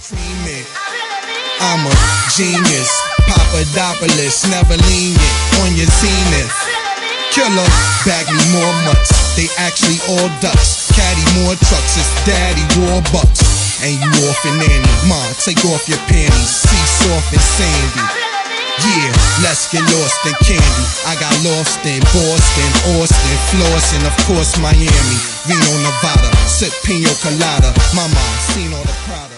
Dreaming, I'm a genius. Papadopoulos, never lenient on your zenith. Killer, bag me more mutts. They actually all ducks. Caddy more trucks, it's daddy war bucks. And you off and nanny. Ma, take off your panties. See soft and sandy. Yeah, let's get lost in candy. I got lost in Boston, Austin, Flossin, of course Miami, Reno, Nevada. Sip pina colada. Mama, seen all the Prada.